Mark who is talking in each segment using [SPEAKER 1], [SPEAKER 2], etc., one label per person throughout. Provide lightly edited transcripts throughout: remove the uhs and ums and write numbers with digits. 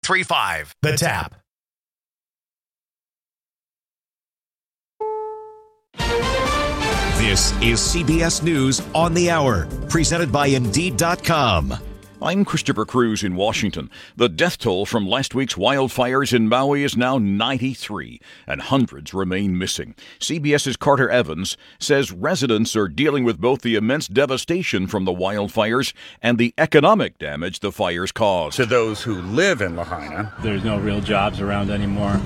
[SPEAKER 1] 1035 The Tap. This is CBS News on the Hour, presented by Indeed.com.
[SPEAKER 2] I'm Christopher Cruz in Washington. The death toll from last week's wildfires in Maui is now 93, and hundreds remain missing. CBS's Carter Evans says residents are dealing with both the immense devastation from the wildfires and the economic damage the fires caused.
[SPEAKER 3] To those who live in Lahaina,
[SPEAKER 4] there's no real jobs around anymore,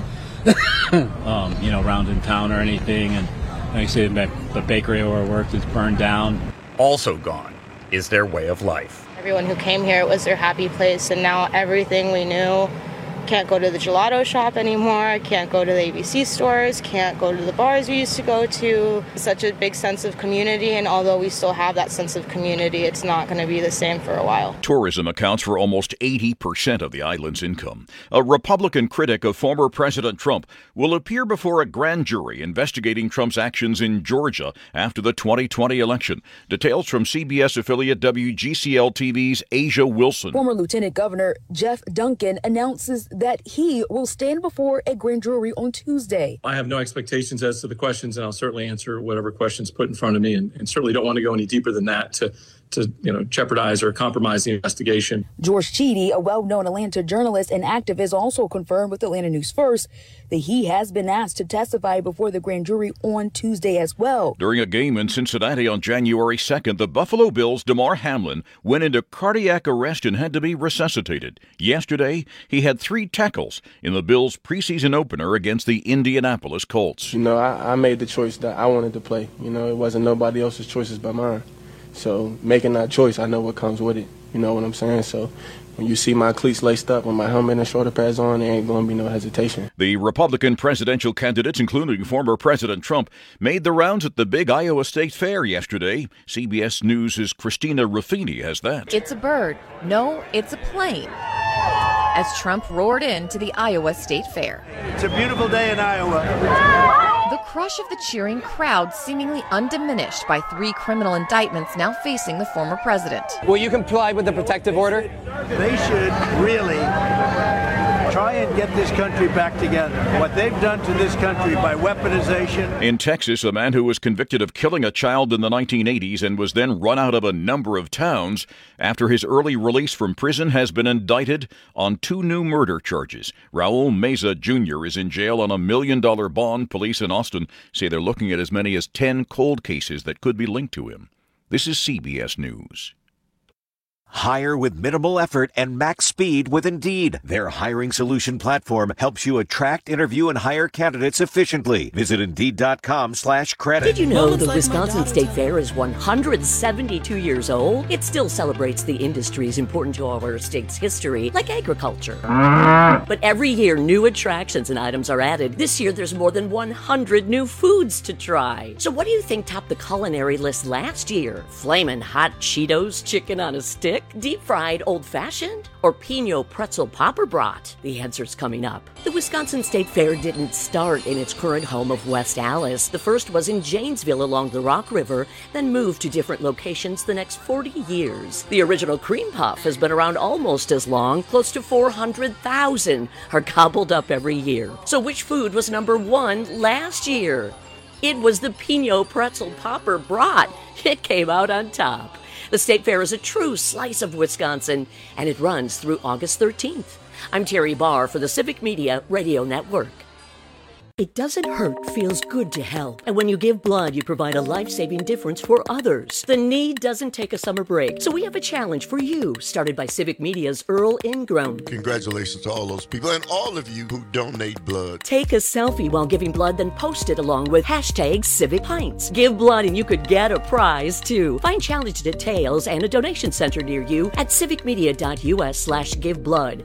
[SPEAKER 4] around in town or anything. And like I said, the bakery where I worked is burned down.
[SPEAKER 3] Also gone is their way of life.
[SPEAKER 5] Everyone who came here, it was their happy place, and now everything we knew, can't go to the gelato shop anymore, can't go to the ABC stores, can't go to the bars we used to go to. Such a big sense of community, and although we still have that sense of community, it's not going to be the same for a while.
[SPEAKER 2] Tourism accounts for almost 80% of the island's income. A Republican critic of former President Trump will appear before a grand jury investigating Trump's actions in Georgia after the 2020 election. Details from CBS affiliate WGCL-TV's Asia Wilson.
[SPEAKER 6] Former Lieutenant Governor Jeff Duncan announces that he will stand before a grand jury on Tuesday.
[SPEAKER 7] I have no expectations as to the questions, and I'll certainly answer whatever questions put in front of me, and certainly don't want to go any deeper than that to jeopardize or compromise the investigation.
[SPEAKER 6] George Chidi, a well-known Atlanta journalist and activist, also confirmed with Atlanta News First that he has been asked to testify before the grand jury on Tuesday as well.
[SPEAKER 2] During a game in Cincinnati on January 2nd, the Buffalo Bills' Damar Hamlin went into cardiac arrest and had to be resuscitated. Yesterday, he had 3 tackles in the Bills' preseason opener against the Indianapolis Colts.
[SPEAKER 8] I made the choice that I wanted to play. It wasn't nobody else's choices but mine. So making that choice, I know what comes with it. You know what I'm saying? So when you see my cleats laced up with my helmet and shoulder pads on, there ain't going to be no hesitation.
[SPEAKER 2] The Republican presidential candidates, including former President Trump, made the rounds at the big Iowa State Fair yesterday. CBS News' Christina Ruffini has that.
[SPEAKER 9] It's a bird. No, it's a plane. As Trump roared into the Iowa State Fair.
[SPEAKER 10] It's a beautiful day in Iowa.
[SPEAKER 9] The crush of the cheering crowd seemingly undiminished by 3 criminal indictments now facing the former president.
[SPEAKER 11] Will you comply with the protective order?
[SPEAKER 10] They should really try and get this country back together. What they've done to this country by weaponization.
[SPEAKER 2] In Texas, a man who was convicted of killing a child in the 1980s and was then run out of a number of towns after his early release from prison has been indicted on 2 new murder charges. Raul Meza Jr. is in jail on $1 million bond. Police in Austin say they're looking at as many as 10 cold cases that could be linked to him. This is CBS News.
[SPEAKER 1] Hire with minimal effort and max speed with Indeed. Their hiring solution platform helps you attract, interview, and hire candidates efficiently. Visit Indeed.com/credit.
[SPEAKER 12] Did you know the Wisconsin State Fair is 172 years old? It still celebrates the industries important to our state's history, like agriculture. But every year, new attractions and items are added. This year, there's more than 100 new foods to try. So what do you think topped the culinary list last year? Flamin' hot Cheetos chicken on a stick? Deep-fried old-fashioned? Or Pinot pretzel popper brat? The answer's coming up. The Wisconsin State Fair didn't start in its current home of West Allis. The first was in Janesville along the Rock River, then moved to different locations the next 40 years. The original cream puff has been around almost as long. Close to 400,000 are gobbled up every year. So which food was number 1 last year? It was the Pinot pretzel popper brat. It came out on top. The State Fair is a true slice of Wisconsin, and it runs through August 13th. I'm Terry Barr for the Civic Media Radio Network. It doesn't hurt, feels good to help. And when you give blood, you provide a life-saving difference for others. The need doesn't take a summer break. So we have a challenge for you, started by Civic Media's Earl Ingram.
[SPEAKER 13] Congratulations to all those people and all of you who donate blood.
[SPEAKER 12] Take a selfie while giving blood, then post it along with #CivicPints. Give blood and you could get a prize, too. Find challenge details and a donation center near you at civicmedia.us/giveblood.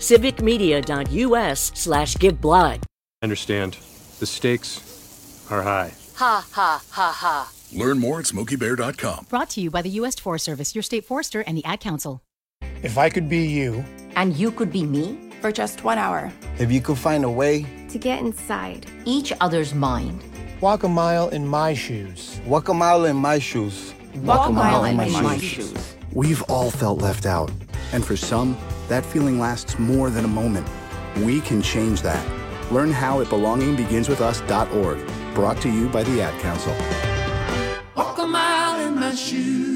[SPEAKER 12] civicmedia.us/giveblood.
[SPEAKER 14] Understand. The stakes are high.
[SPEAKER 15] Ha, ha, ha, ha.
[SPEAKER 16] Learn more at SmokeyBear.com.
[SPEAKER 17] Brought to you by the U.S. Forest Service, your state forester, and the Ad Council.
[SPEAKER 18] If I could be you.
[SPEAKER 15] And you could be me?
[SPEAKER 19] For just 1 hour.
[SPEAKER 20] If you could find a way.
[SPEAKER 15] To get inside each other's mind.
[SPEAKER 18] Walk a mile in my shoes.
[SPEAKER 20] Walk a mile in my shoes.
[SPEAKER 15] Walk a mile in my shoes.
[SPEAKER 21] We've all felt left out. And for some, that feeling lasts more than a moment.
[SPEAKER 19] We can change that. Learn how at belongingbeginswithus.org. Brought to you by the Ad Council.
[SPEAKER 21] Walk a mile in my shoes.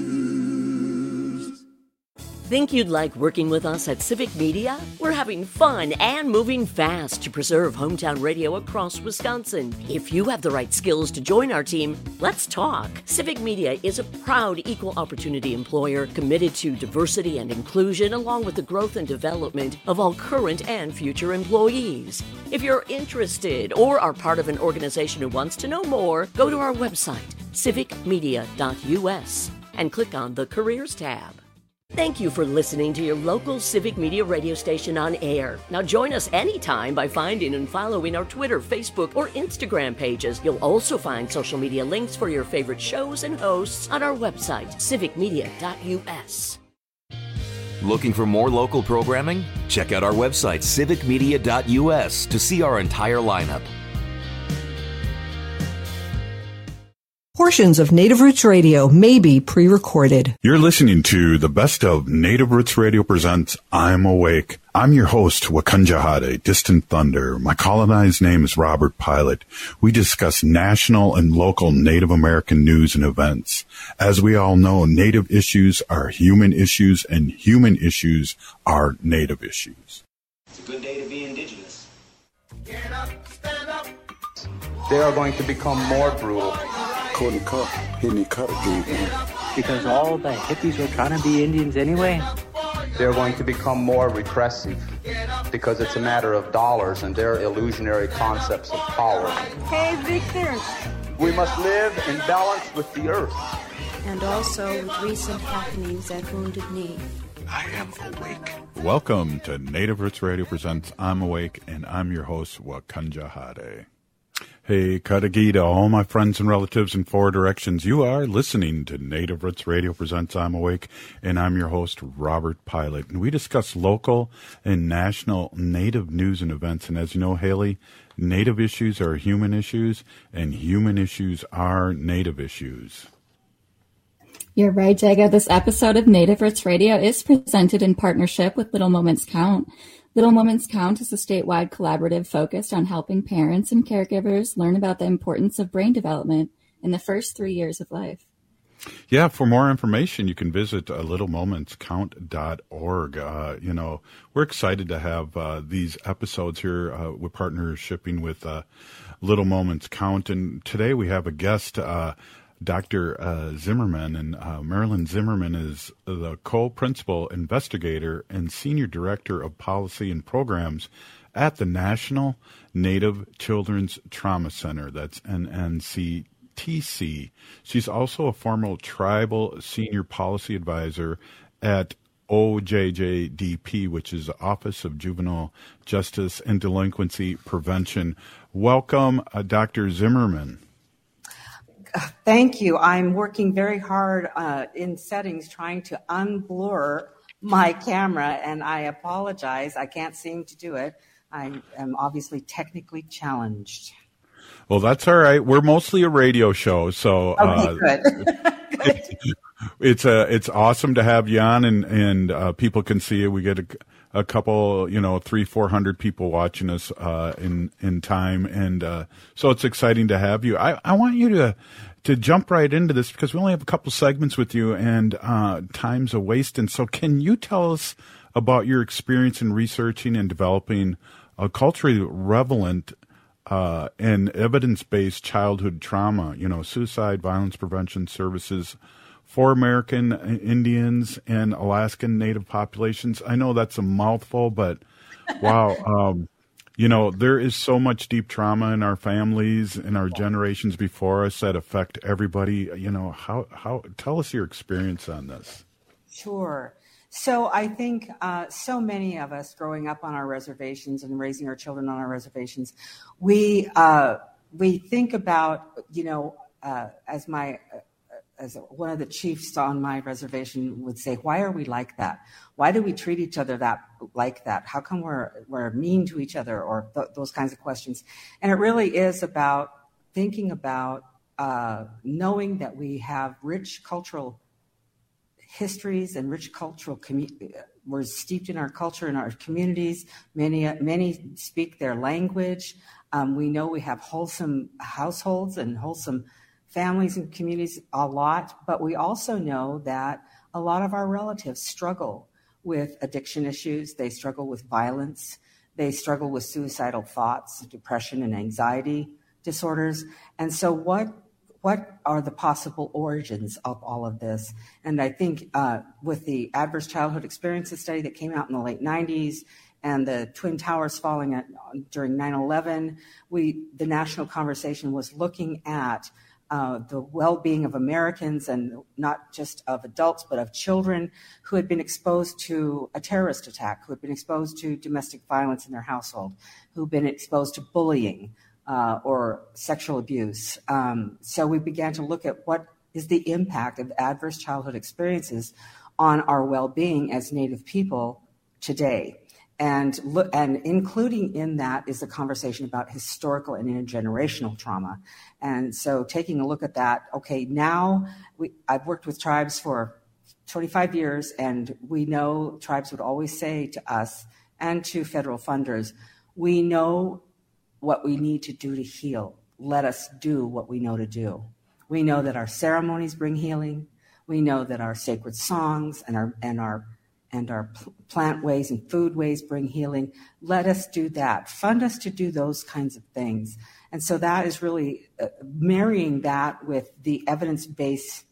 [SPEAKER 12] Think you'd like working with us at Civic Media? We're having fun and moving fast to preserve hometown radio across Wisconsin. If you have the right skills to join our team, let's talk. Civic Media is a proud equal opportunity employer committed to diversity and inclusion, along with the growth and development of all current and future employees. If you're interested or are part of an organization who wants to know more, go to our website, civicmedia.us, and click on the Careers tab. Thank you for listening to your local Civic Media radio station on air. Now join us anytime by finding and following our Twitter, Facebook, or Instagram pages. You'll also find social media links for your favorite shows and hosts on our website, civicmedia.us.
[SPEAKER 22] Looking for more local programming? Check out our website, civicmedia.us, to see our entire lineup.
[SPEAKER 23] Portions of Native Roots Radio may be pre-recorded.
[SPEAKER 24] You're listening to the best of Native Roots Radio presents I'm Awake. I'm your host, Wakanja Hade, Distant Thunder. My colonized name is Robert Pilot. We discuss national and local Native American news and events. As we all know, Native issues are human issues, and human issues are Native issues.
[SPEAKER 25] It's a good day to be indigenous. Get up, stand up.
[SPEAKER 26] They are going to become more brutal.
[SPEAKER 27] Because all the hippies were trying to be Indians anyway?
[SPEAKER 26] They're going to become more repressive because it's a matter of dollars and their illusionary concepts of power.
[SPEAKER 28] Hey, Victor.
[SPEAKER 26] We must live in balance with the earth.
[SPEAKER 28] And also with recent happenings at Wounded Knee.
[SPEAKER 24] I am awake. Welcome to Native Roots Radio presents I'm Awake, and I'm your host, Wakanja Hade. Hey, Kadagita, all my friends and relatives in four directions. You are listening to Native Roots Radio presents I'm Awake, and I'm your host, Robert Pilot. And we discuss local and national Native news and events. And as you know, Haley, Native issues are human issues, and human issues are Native issues.
[SPEAKER 29] You're right, Jago. This episode of Native Roots Radio is presented in partnership with Little Moments Count. Little Moments Count is a statewide collaborative focused on helping parents and caregivers learn about the importance of brain development in the first 3 years of life.
[SPEAKER 24] Yeah, for more information, you can visit littlemomentscount.org. We're excited to have these episodes here. We're partnershipping with Little Moments Count, and today we have a guest, Dr. Zimmerman, and Marilyn Zimmerman is the co-principal investigator and senior director of policy and programs at the National Native Children's Trauma Center. That's NNCTC. She's also a former tribal senior policy advisor at OJJDP, which is the Office of Juvenile Justice and Delinquency Prevention. Welcome, Dr. Zimmerman.
[SPEAKER 30] Thank you. I'm working very hard in settings trying to unblur my camera, and I apologize. I can't seem to do it. I am obviously technically challenged.
[SPEAKER 24] Well, that's all right. We're mostly a radio show, so
[SPEAKER 30] okay, good.
[SPEAKER 24] It's awesome to have you on, and people can see you. We get a couple, 300-400 people watching us in time, and so it's exciting to have you. I want you to jump right into this because we only have a couple segments with you, and time's a waste. And so, can you tell us about your experience in researching and developing a culturally relevant and evidence-based childhood trauma, suicide, violence prevention services for American Indians and Alaskan Native populations? I know that's a mouthful, but wow, there is so much deep trauma in our families and our generations before us that affect everybody. How tell us your experience on this.
[SPEAKER 30] Sure. So I think so many of us growing up on our reservations and raising our children on our reservations, we think about, as one of the chiefs on my reservation would say, why are we like that? Why do we treat each other like that? How come we're mean to each other, or those kinds of questions? And it really is about thinking about knowing that we have rich cultural histories and rich cultural we're steeped in our culture and our communities. Many speak their language. We know we have wholesome households and wholesome families and communities a lot, but we also know that a lot of our relatives struggle with addiction issues. They struggle with violence. They struggle with suicidal thoughts, depression, and anxiety disorders. And so what are the possible origins of all of this? And I think with the Adverse Childhood Experiences study that came out in the late 90s and the Twin Towers falling during 9/11, the national conversation was looking at the well-being of Americans, and not just of adults, but of children who had been exposed to a terrorist attack, who had been exposed to domestic violence in their household, who had been exposed to bullying or sexual abuse. So we began to look at what is the impact of adverse childhood experiences on our well-being as Native people today. And including in that is a conversation about historical and intergenerational trauma. And so taking a look at that, okay, now I've worked with tribes for 25 years, and we know tribes would always say to us and to federal funders, we know what we need to do to heal. Let us do what we know to do. We know that our ceremonies bring healing. We know that our sacred songs and our plant ways and food ways bring healing. Let us do that. Fund us to do those kinds of things. And so that is really marrying that with the evidence-based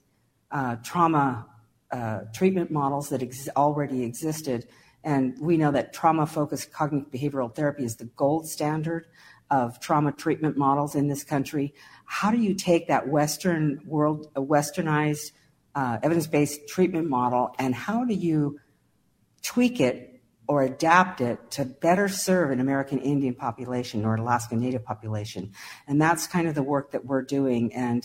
[SPEAKER 30] trauma treatment models that already existed. And we know that trauma-focused cognitive behavioral therapy is the gold standard of trauma treatment models in this country. How do you take that Western world, a westernized evidence-based treatment model, and how do you tweak it or adapt it to better serve an American Indian population or Alaska Native population? And that's kind of the work that we're doing. And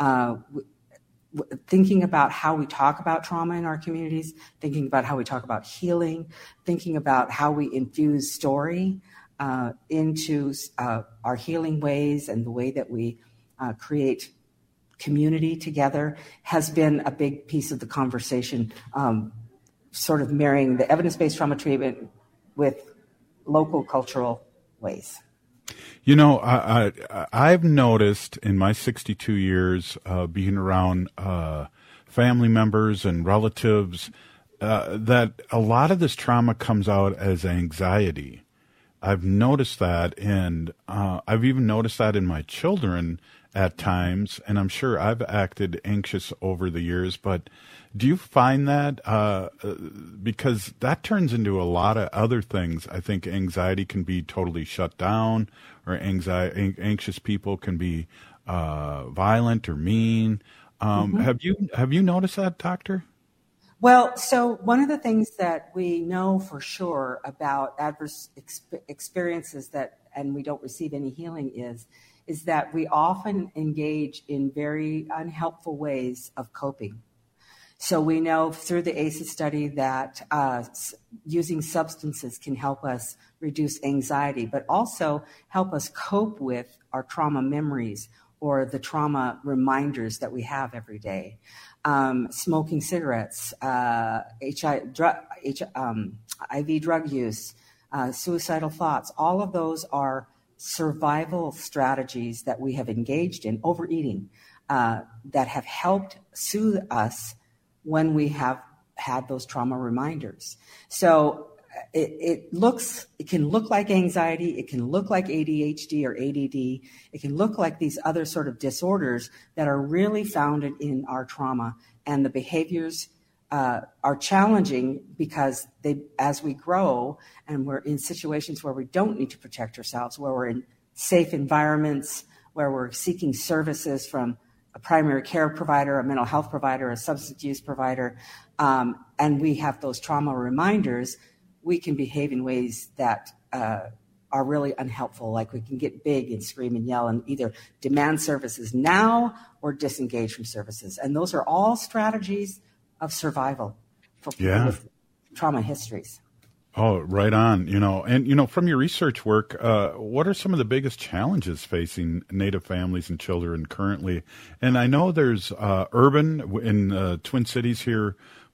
[SPEAKER 30] thinking about how we talk about trauma in our communities, thinking about how we talk about healing, thinking about how we infuse story into our healing ways and the way that we create community together has been a big piece of the conversation, sort of marrying the evidence-based trauma treatment with local cultural ways.
[SPEAKER 24] You know, I've noticed in my 62 years being around family members and relatives that a lot of this trauma comes out as anxiety. I've noticed that, and I've even noticed that in my children at times, and I'm sure I've acted anxious over the years, but do you find that, because that turns into a lot of other things. I think anxiety can be totally shut down, or anxious people can be violent or mean. Have you noticed that, Doctor?
[SPEAKER 30] Well, so one of the things that we know for sure about adverse experiences and we don't receive any healing is that we often engage in very unhelpful ways of coping. So we know through the ACEs study that using substances can help us reduce anxiety, but also help us cope with our trauma memories or the trauma reminders that we have every day. Smoking cigarettes, IV drug use, suicidal thoughts, all of those are survival strategies that we have engaged in, overeating, that have helped soothe us when we have had those trauma reminders. So it can look like anxiety, it can look like ADHD or ADD, it can look like these other sort of disorders that are really founded in our trauma, and the behaviors are challenging because as we grow and we're in situations where we don't need to protect ourselves, where we're in safe environments, where we're seeking services from a primary care provider, a mental health provider, a substance use provider, and we have those trauma reminders, we can behave in ways that are really unhelpful. Like we can get big and scream and yell and either demand services now or disengage from services. And those are all strategies of survival for people with trauma histories.
[SPEAKER 24] Oh, right on. And from your research work, what are some of the biggest challenges facing Native families and children currently? And I know there's urban in Twin Cities here.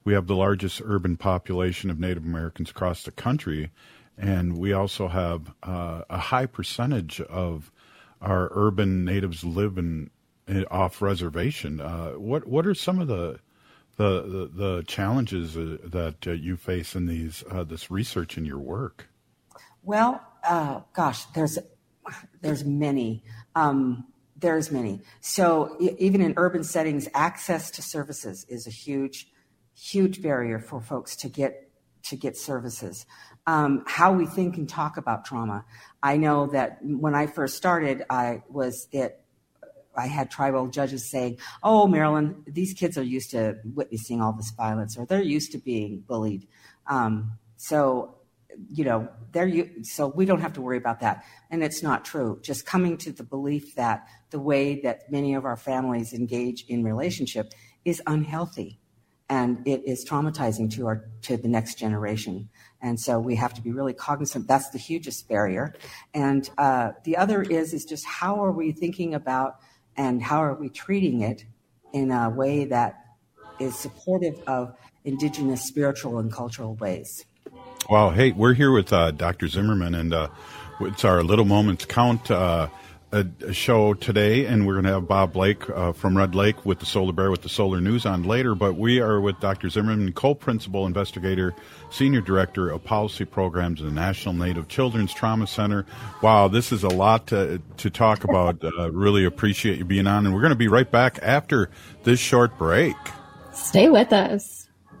[SPEAKER 24] we have the largest urban population of Native Americans across the country, and we also have a high percentage of our urban natives live off reservation. What are some of the challenges that you face in this research in your work?
[SPEAKER 30] Well, gosh, there's many. There's many. So even in urban settings, access to services is a huge barrier for folks to get services. How we think and talk about trauma. I know that when I first started, I had tribal judges saying, "Oh, Marilyn, these kids are used to witnessing all this violence, or they're used to being bullied. So we don't have to worry about that." And it's not true. Just coming to the belief that the way that many of our families engage in relationship is unhealthy, and it is traumatizing to the next generation. And so we have to be really cognizant. That's the hugest barrier. And the other is just how are we thinking about and how are we treating it in a way that is supportive of indigenous spiritual and cultural ways.
[SPEAKER 24] Wow. Hey, we're here with Dr. Zimmerman, and it's our Little Moments Count show today, and we're going to have Bob Blake from Red Lake with the Solar Bear with the Solar News on later, but we are with Dr. Zimmerman, co-principal investigator, senior director of policy programs at the National Native Children's Trauma Center. Wow, this is a lot to talk about. Really appreciate you being on, and we're going to be right back after this short break.
[SPEAKER 29] Stay with us.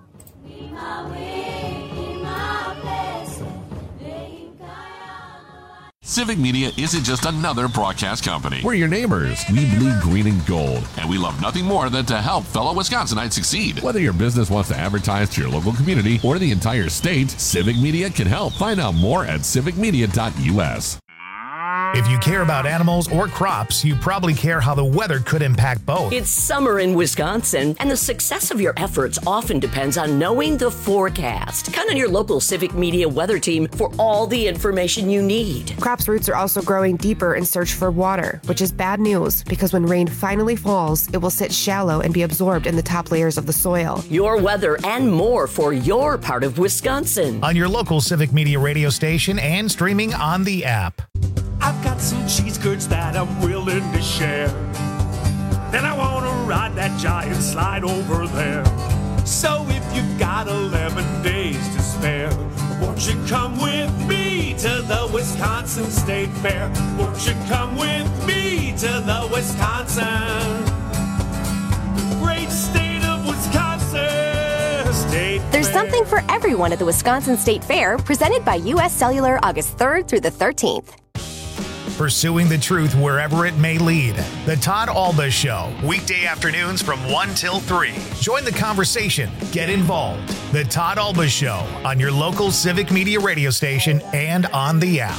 [SPEAKER 2] Civic Media isn't just another broadcast company. We're your neighbors. We bleed green and gold. And we love nothing more than to help fellow Wisconsinites succeed. Whether your business wants to advertise to your local community or the entire state, Civic Media can help. Find out more at civicmedia.us.
[SPEAKER 3] If you care about animals or crops, you probably care how the weather could impact both.
[SPEAKER 12] It's summer in Wisconsin, and the success of your efforts often depends on knowing the forecast. Count on your local Civic Media weather team for all the information you need.
[SPEAKER 4] Crops' roots are also growing deeper in search for water, which is bad news because when rain finally falls, it will sit shallow and be absorbed in the top layers of the soil.
[SPEAKER 12] Your weather and more for your part of Wisconsin.
[SPEAKER 3] On your local Civic Media radio station and streaming on the app.
[SPEAKER 21] I've got some cheese curds that I'm willing to share. Then I want to ride that giant slide over there. So if you've got 11 days to spare, won't you come with me to the Wisconsin State Fair? Won't you come with me to the Wisconsin, the great state of Wisconsin State Fair?
[SPEAKER 5] There's something for everyone at the Wisconsin State Fair, presented by U.S. Cellular August 3rd through the 13th.
[SPEAKER 3] Pursuing the truth wherever it may lead. The Todd Alba Show, weekday afternoons from 1 till 3. Join the conversation. Get involved. The Todd Alba Show on your local Civic Media radio station and on the app.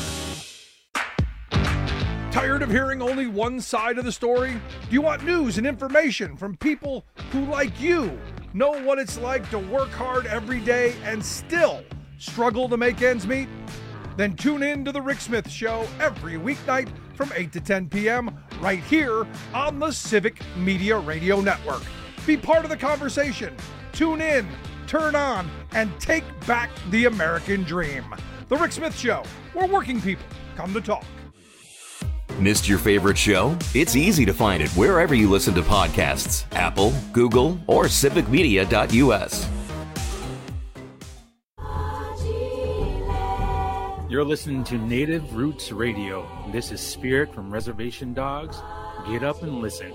[SPEAKER 6] Tired of hearing only one side of the story? Do you want news and information from people who, like you, know what it's like to work hard every day and still struggle to make ends meet? Then tune in to The Rick Smith Show every weeknight from 8 to 10 p.m. right here on the Civic Media Radio Network. Be part of the conversation. Tune in, turn on, and take back the American dream. The Rick Smith Show, where working people come to talk.
[SPEAKER 22] Missed your favorite show? It's easy to find it wherever you listen to podcasts. Apple, Google, or civicmedia.us.
[SPEAKER 14] You're listening to Native Roots Radio. This is Spirit from Reservation Dogs. Get up and listen.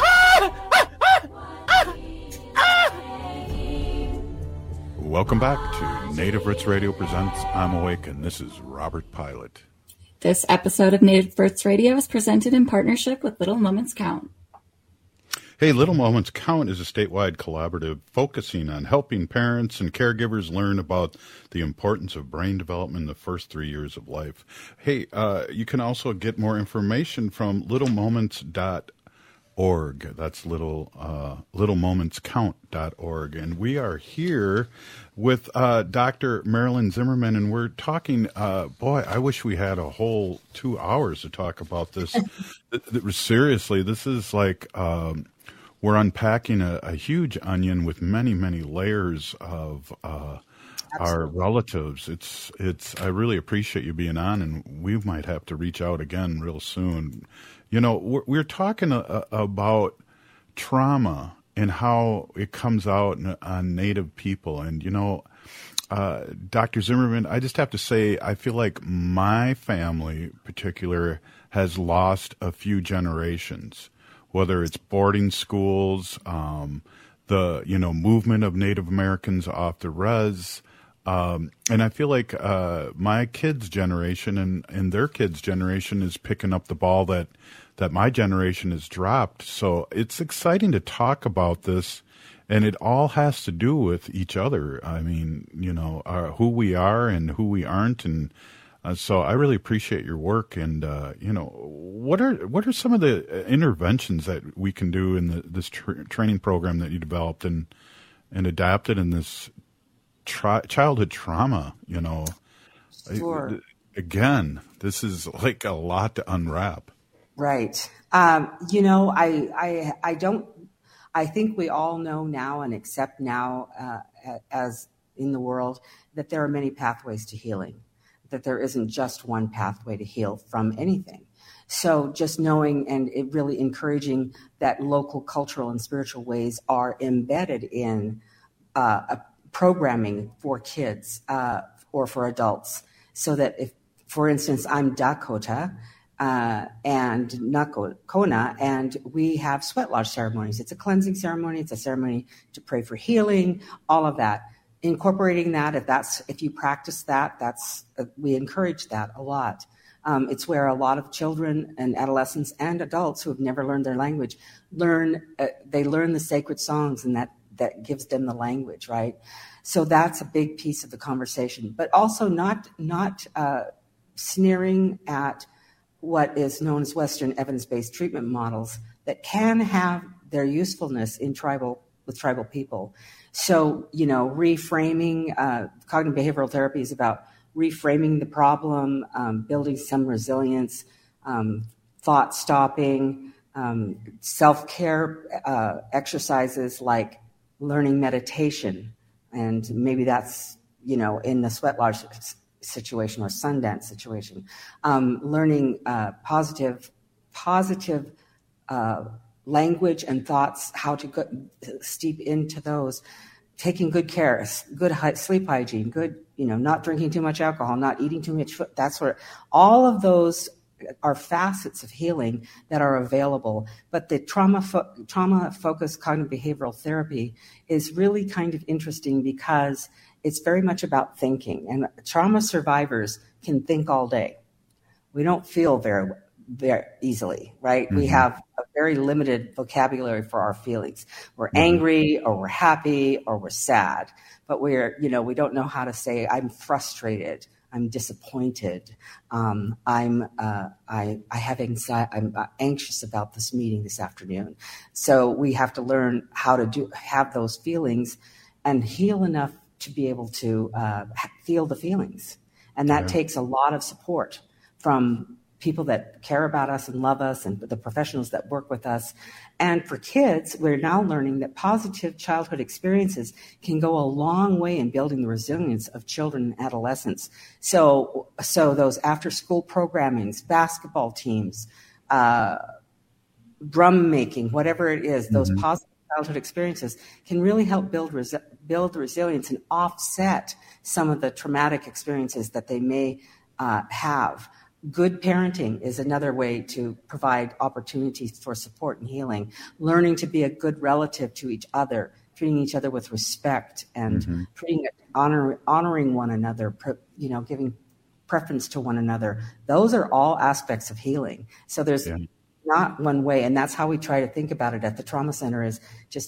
[SPEAKER 24] Welcome back to Native Roots Radio presents I'm Awake, and this is Robert Pilot.
[SPEAKER 29] This episode of Native Roots Radio is presented in partnership with Little Moments Count.
[SPEAKER 24] Hey, Little Moments Count is a statewide collaborative focusing on helping parents and caregivers learn about the importance of brain development in the first 3 years of life. Hey, you can also get more information from littlemoments.org. That's littlemomentscount.org. And we are here with Dr. Marilyn Zimmerman, and we're talking, boy, I wish we had a whole 2 hours to talk about this. Seriously, this is like we're unpacking a huge onion with many, many layers of our relatives. It's. I really appreciate you being on, and we might have to reach out again real soon. You know, we're talking about trauma and how it comes out on Native people, and you know, Dr. Zimmerman, I just have to say, I feel like my family, in particular, has lost a few generations. Whether it's boarding schools, the movement of Native Americans off the res. And I feel like my kids' generation and their kids' generation is picking up the ball that my generation has dropped. So it's exciting to talk about this, and it all has to do with each other. I mean, who we are and who we aren't, and so I really appreciate your work. And what are some of the interventions that we can do in this training program that you developed and adapted in this childhood trauma,
[SPEAKER 30] Sure.
[SPEAKER 24] Again, this is like a lot to unwrap.
[SPEAKER 30] Right. I think we all know now and accept now, as in the world, that there are many pathways to healing, that there isn't just one pathway to heal from anything. So just knowing and it really encouraging that local cultural and spiritual ways are embedded in programming for kids or for adults, so that if, for instance, I'm Dakota and Nakona, and we have sweat lodge ceremonies. It's a cleansing ceremony. It's a ceremony to pray for healing, all of that. Incorporating that, if you practice that, we encourage that a lot. It's where a lot of children and adolescents and adults who have never learned their language learn the sacred songs, and that gives them the language, right? So that's a big piece of the conversation, but also not sneering at what is known as Western evidence-based treatment models that can have their usefulness with tribal people. So, reframing, cognitive behavioral therapy is about reframing the problem, building some resilience, thought stopping, self-care exercises like learning meditation. And maybe that's, in the sweat lodge situation or Sundance situation, learning positive language and thoughts, how to steep into those, taking good care, good sleep hygiene, good, not drinking too much alcohol, not eating too much food, that sort of, all of those are facets of healing that are available. But the trauma-focused cognitive behavioral therapy is really kind of interesting because it's very much about thinking. And trauma survivors can think all day. We don't feel very easily, right? Mm-hmm. We have a very limited vocabulary for our feelings. We're angry, or we're happy, or we're sad. But we don't know how to say, I'm frustrated, I'm disappointed, I have anxiety, I'm anxious about this meeting this afternoon. So we have to learn how to have those feelings and heal enough to be able to feel the feelings. And that takes a lot of support from people that care about us and love us and the professionals that work with us. And for kids, we're now learning that positive childhood experiences can go a long way in building the resilience of children and adolescents. So those after-school programmings, basketball teams, drum making, whatever it is, those positive childhood experiences can really help build resilience and offset some of the traumatic experiences that they may have. Good parenting is another way to provide opportunities for support and healing. Learning to be a good relative to each other, treating each other with respect, and honoring one another, giving preference to one another. Those are all aspects of healing. So there's not one way, and that's how we try to think about it at the Trauma Center, is just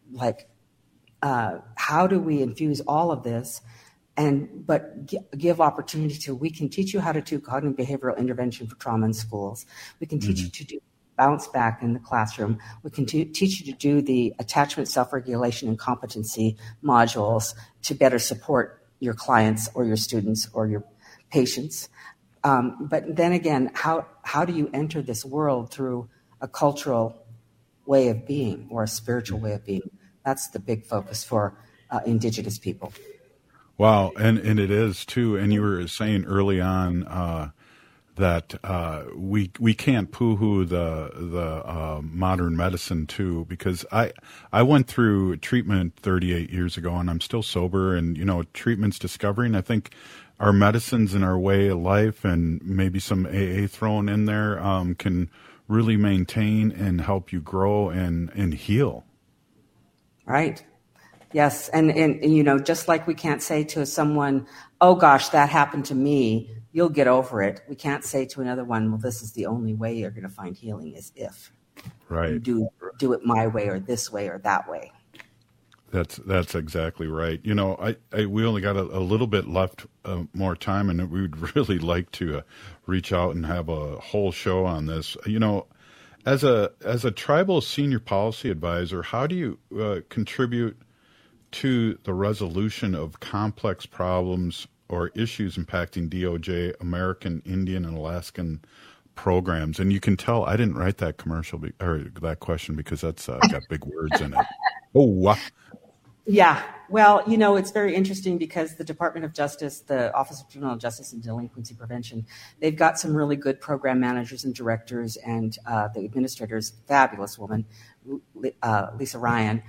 [SPEAKER 30] how do we infuse all of this, but give opportunity to, we can teach you how to do cognitive behavioral intervention for trauma in schools. We can teach you to do bounce back in the classroom. We can teach you to do the attachment, self-regulation, and competency modules to better support your clients or your students or your patients. But then again, how do you enter this world through a cultural way of being or a spiritual way of being. That's the big focus for Indigenous people.
[SPEAKER 24] Wow, and it is too. And you were saying early on that we can't poo-hoo the modern medicine too, because I went through treatment 38 years ago, and I'm still sober. And treatment's discovering. I think our medicines and our way of life, and maybe some AA thrown in there, can really maintain and help you grow and heal.
[SPEAKER 30] Right. Yes. And just like we can't say to someone, oh gosh, that happened to me, you'll get over it. We can't say to another one, well, this is the only way you're going to find healing is if you do it my way or this way or that way.
[SPEAKER 24] That's exactly right. We only got a little bit left more time, and we would really like to reach out and have a whole show on this. As a tribal senior policy advisor, how do you contribute to the resolution of complex problems or issues impacting DOJ, American Indian, and Alaskan programs? And you can tell I didn't write that commercial or that question because that's got big words in it. Oh, wow.
[SPEAKER 30] Yeah. Well, it's very interesting because the Department of Justice, the Office of Juvenile Justice and Delinquency Prevention, they've got some really good program managers and directors, and the administrator's fabulous woman, Lisa Ryan.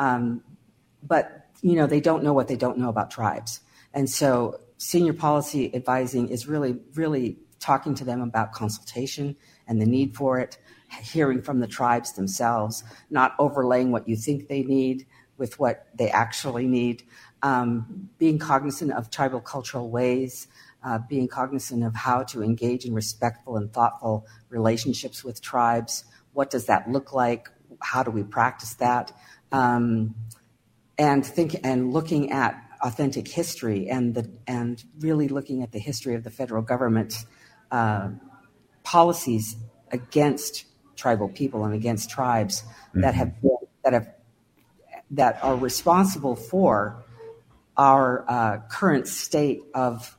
[SPEAKER 30] But, they don't know what they don't know about tribes. And so senior policy advising is really, really talking to them about consultation and the need for it, hearing from the tribes themselves, not overlaying what you think they need with what they actually need, being cognizant of tribal cultural ways, being cognizant of how to engage in respectful and thoughtful relationships with tribes. What does that look like? How do we practice that? And looking at authentic history and really looking at the history of the federal government's policies against tribal people and against tribes that are responsible for our current state of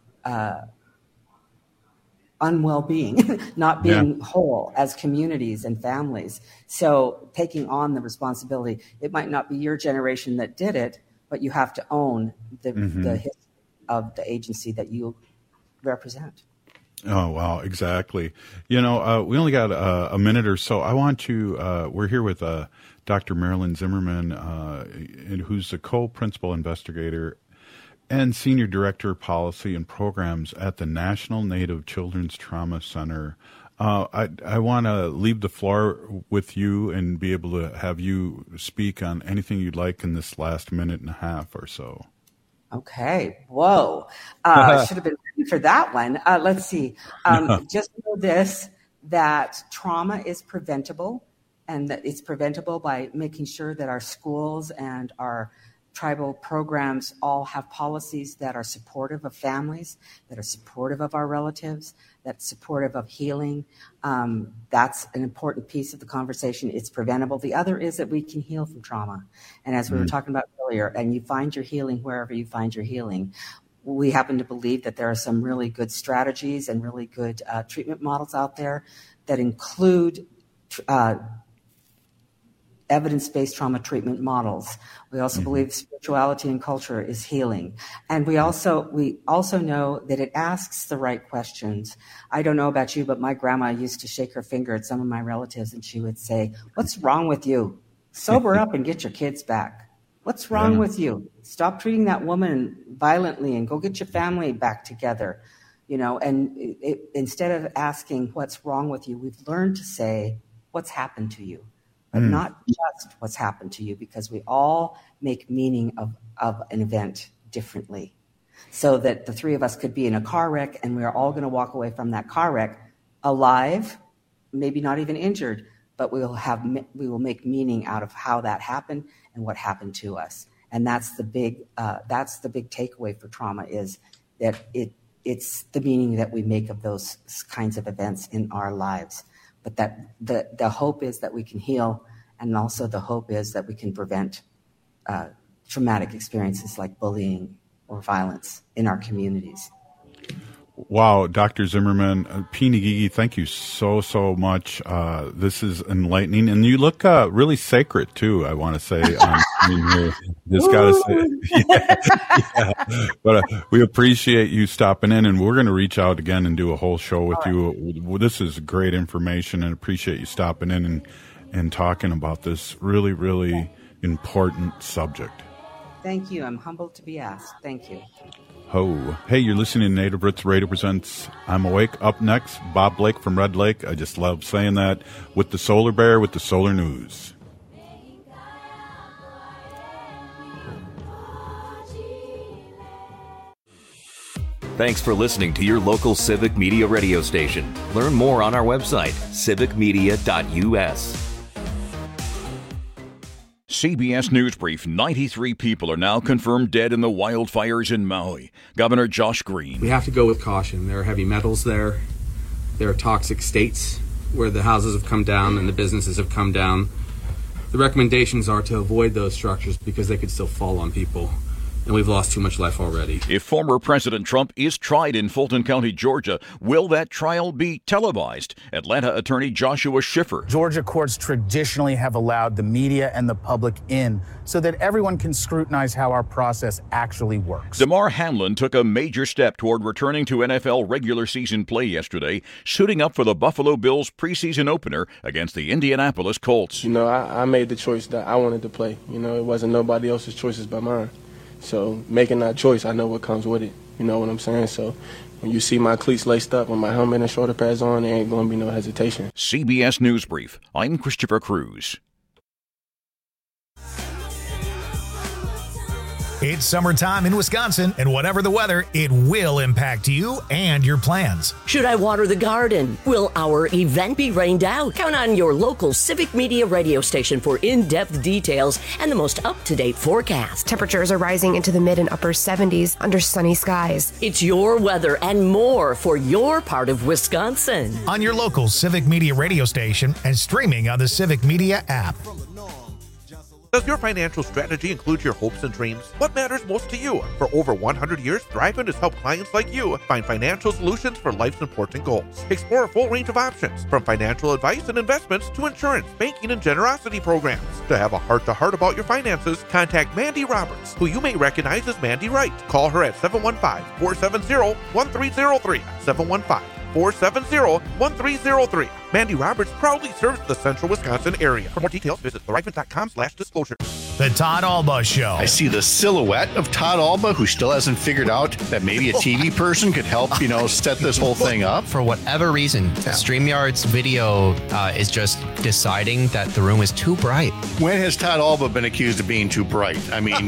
[SPEAKER 30] unwell-being, not being whole as communities and families. So taking on the responsibility, it might not be your generation that did it, but you have to own the history of the agency that you represent.
[SPEAKER 24] Oh, wow, exactly. We only got a minute or so. I want to, we're here with Dr. Marilyn Zimmerman, who's the co-principal investigator and Senior Director of Policy and Programs at the National Native Children's Trauma Center. I want to leave the floor with you and be able to have you speak on anything you'd like in this last minute and a half or so.
[SPEAKER 30] Okay. Whoa. I should have been ready for that one. Let's see. Just know this, that trauma is preventable, and that it's preventable by making sure that our schools and our tribal programs all have policies that are supportive of families, that are supportive of our relatives, that's supportive of healing. That's an important piece of the conversation. It's preventable. The other is that we can heal from trauma. And as we were talking about earlier, and you find your healing wherever you find your healing. We happen to believe that there are some really good strategies and really good treatment models out there that include evidence-based trauma treatment models. We also believe spirituality and culture is healing. And we also know that it asks the right questions. I don't know about you, but my grandma used to shake her finger at some of my relatives and she would say, "What's wrong with you? Sober up and get your kids back. What's wrong with you? Stop treating that woman violently and go get your family back together." And instead of asking what's wrong with you, we've learned to say what's happened to you. But not just what's happened to you, because we all make meaning of an event differently. So that the three of us could be in a car wreck and we're all going to walk away from that car wreck alive, maybe not even injured, but we will make meaning out of how that happened and what happened to us. And that's the big takeaway for trauma, is that it's the meaning that we make of those kinds of events in our lives. But that the hope is that we can heal, and also the hope is that we can prevent traumatic experiences like bullying or violence in our communities.
[SPEAKER 24] Wow, Dr. Zimmerman, P. Ngigi, thank you so much. This is enlightening, and you look really sacred too. I want to say, just gotta say, yeah. But we appreciate you stopping in, and we're going to reach out again and do a whole show with you. This is great information, and appreciate you stopping in and talking about this really, really important subject.
[SPEAKER 30] Thank you. I'm humbled to be asked. Thank you.
[SPEAKER 24] Oh, hey, you're listening to Native Roots Radio presents I'm Awake. Up next, Bob Blake from Red Lake. I just love saying that, with the Solar Bear with the Solar News.
[SPEAKER 22] Thanks for listening to your local Civic Media radio station. Learn more on our website, civicmedia.us.
[SPEAKER 1] CBS News Brief. 93 people are now confirmed dead in the wildfires in Maui. Governor Josh Green.
[SPEAKER 7] We have to go with caution. There are heavy metals there. There are toxic states where the houses have come down and the businesses have come down. The recommendations are to avoid those structures because they could still fall on people. And we've lost too much life already.
[SPEAKER 1] If former President Trump is tried in Fulton County, Georgia, will that trial be televised? Atlanta attorney Joshua Schiffer.
[SPEAKER 8] Georgia courts traditionally have allowed the media and the public in so that everyone can scrutinize how our process actually works.
[SPEAKER 1] Damar Hamlin took a major step toward returning to NFL regular season play yesterday, suiting up for the Buffalo Bills preseason opener against the Indianapolis Colts.
[SPEAKER 9] You know, I made the choice that I wanted to play. You know, it wasn't nobody else's choices but mine. So making that choice, I know what comes with it. You know what I'm saying? So when you see my cleats laced up with my helmet and shoulder pads on, there ain't going to be no hesitation.
[SPEAKER 1] CBS News Brief. I'm Christopher Cruz.
[SPEAKER 3] It's summertime in Wisconsin, and whatever the weather, it will impact you and your plans.
[SPEAKER 12] Should I water the garden? Will our event be rained out? Count on your local Civic Media radio station for in-depth details and the most up-to-date forecast.
[SPEAKER 4] Temperatures are rising into the mid and upper 70s under sunny skies.
[SPEAKER 12] It's your weather and more for your part of Wisconsin.
[SPEAKER 3] On your local Civic Media radio station and streaming on the Civic Media app.
[SPEAKER 10] Does your financial strategy include your hopes and dreams? What matters most to you? For over 100 years, Thrivent has helped clients like you find financial solutions for life's important goals. Explore a full range of options, from financial advice and investments to insurance, banking, and generosity programs. To have a heart-to-heart about your finances, contact Mandy Roberts, who you may recognize as Mandy Wright. Call her at 715-470-1303. 715-470-1303. Mandy Roberts proudly serves the central Wisconsin area. For more details, visit thrivent.com/disclosure.
[SPEAKER 3] The Todd Alba Show.
[SPEAKER 11] I see the silhouette of Todd Alba, who still hasn't figured out that maybe a TV person could help, set this whole thing up.
[SPEAKER 13] For whatever reason, StreamYard's video is just deciding that the room is too bright.
[SPEAKER 11] When has Todd Alba been accused of being too bright? I mean,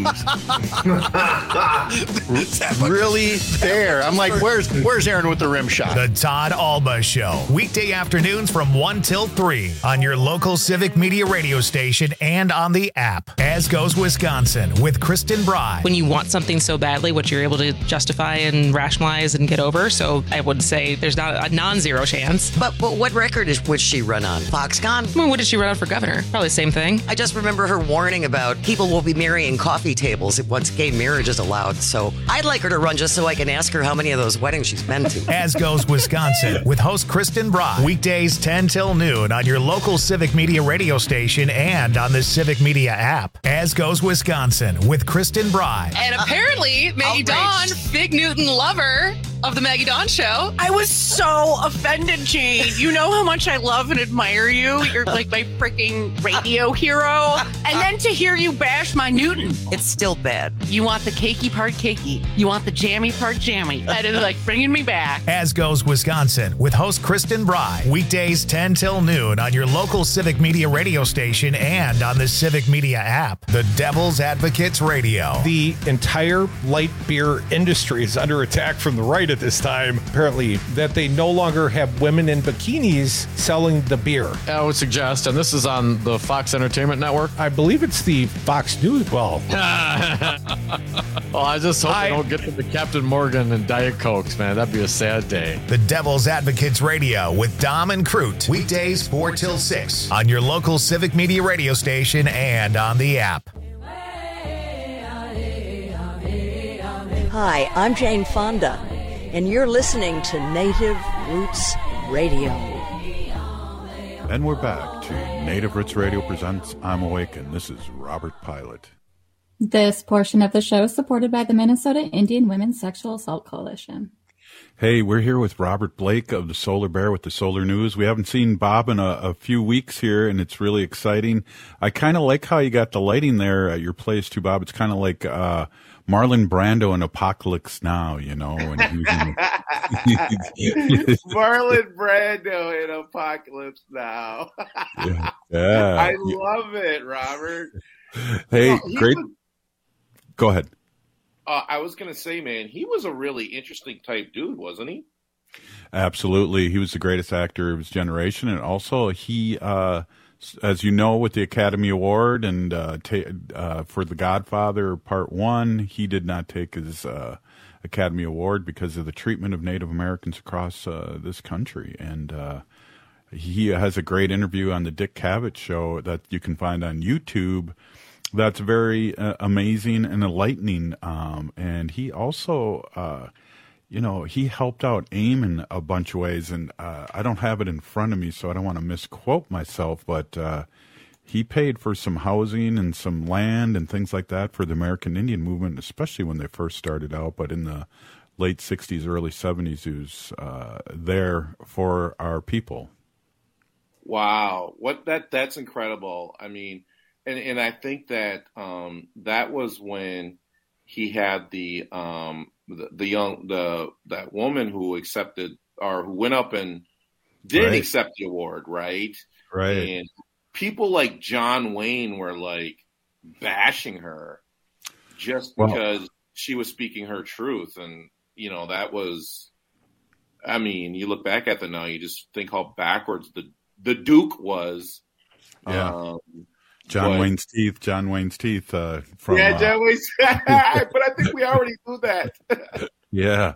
[SPEAKER 11] really there. I'm like, where's Aaron with the rim shot?
[SPEAKER 3] The Todd Alba Show. Weekday afternoons from 1 till 3 on your local Civic Media radio station and on the app. As Goes Wisconsin with Kristen Bry.
[SPEAKER 16] When you want something so badly, what you're able to justify and rationalize and get over. So I would say there's not a non-zero chance.
[SPEAKER 17] But what record would she run on? Foxconn?
[SPEAKER 16] Well, what did she run on for governor? Probably the same thing.
[SPEAKER 17] I just remember her warning about people will be marrying coffee tables once gay marriage is allowed. So I'd like her to run just so I can ask her how many of those weddings she's been to.
[SPEAKER 3] As Goes Wisconsin with host Kristen Bry. Weekdays 10 till noon on your local Civic Media radio station and on the Civic Media app. As Goes Wisconsin with Kristen Bry.
[SPEAKER 16] And apparently, Maggie Dawn, Big Newton lover of the Maggie Dawn Show.
[SPEAKER 18] I was so offended, Jane. You know how much I love and admire you. You're like my freaking radio hero. And then to hear you bash my Newton.
[SPEAKER 17] It's still bad.
[SPEAKER 18] You want the cakey part cakey. You want the jammy part jammy. That is like bringing me back.
[SPEAKER 3] As Goes Wisconsin with host Kristen Bry. Weekdays 10 till noon on your local Civic Media radio station and on the Civic Media app. The Devil's Advocates Radio.
[SPEAKER 31] The entire light beer industry is under attack from the right at this time, apparently, that they no longer have women in bikinis selling the beer.
[SPEAKER 32] I would suggest, and this is on the Fox Entertainment Network.
[SPEAKER 31] I believe it's the Fox News. Well,
[SPEAKER 32] I just hope they don't get to the Captain Morgan and Diet Cokes, man. That'd be a sad day.
[SPEAKER 3] The Devil's Advocates Radio with Dom and Crute. Weekdays 4 till 6 on your local Civic Media radio station and on the app.
[SPEAKER 12] Hi, I'm Jane Fonda. and you're listening to Native Roots Radio.
[SPEAKER 24] And we're back to Native Roots Radio presents I'm Awakened. This is Robert Pilot.
[SPEAKER 29] This portion of the show is supported by the Minnesota Indian Women's Sexual Assault Coalition.
[SPEAKER 24] Hey, we're here with Robert Blake of the Solar Bear with the Solar News. We haven't seen Bob in a few weeks here, and it's really exciting. I kind of like how you got the lighting there at your place, too, Bob. It's kind of like Marlon Brando in Apocalypse Now, you know. And
[SPEAKER 2] Marlon Brando in Apocalypse Now.
[SPEAKER 24] Yeah.
[SPEAKER 2] I love it, Robert.
[SPEAKER 24] Hey, great. Go ahead.
[SPEAKER 2] I was going to say, man, he was a really interesting type dude, wasn't he?
[SPEAKER 24] Absolutely. He was the greatest actor of his generation. And also he, as you know, with the Academy Award and for The Godfather Part 1, he did not take his Academy Award because of the treatment of Native Americans across this country. And he has a great interview on the Dick Cavett Show that you can find on YouTube. That's very amazing and enlightening. And he also, he helped out AIM in a bunch of ways. And I don't have it in front of me, so I don't want to misquote myself. But he paid for some housing and some land and things like that for the American Indian movement, especially when they first started out. But in the late 60s, early 70s, he was there for our people.
[SPEAKER 2] Wow. That's incredible. I mean, And I think that that was when he had that woman who accepted or who went up and did accept the award, right?
[SPEAKER 24] Right.
[SPEAKER 2] And people like John Wayne were like bashing her just because she was speaking her truth, and that was. I mean, you look back at it now, you just think how backwards the Duke was.
[SPEAKER 24] Yeah. John Wayne's teeth. From
[SPEAKER 2] John Wayne's. But I think we already knew that.
[SPEAKER 24] Yeah.